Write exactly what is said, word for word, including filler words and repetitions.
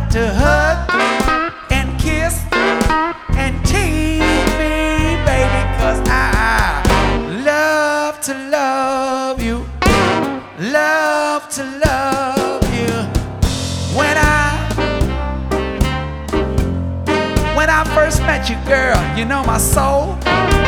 love to hug and kiss and tease me, baby, 'cause I love to love you, love to love you. When I When I first met you, girl, you know my soul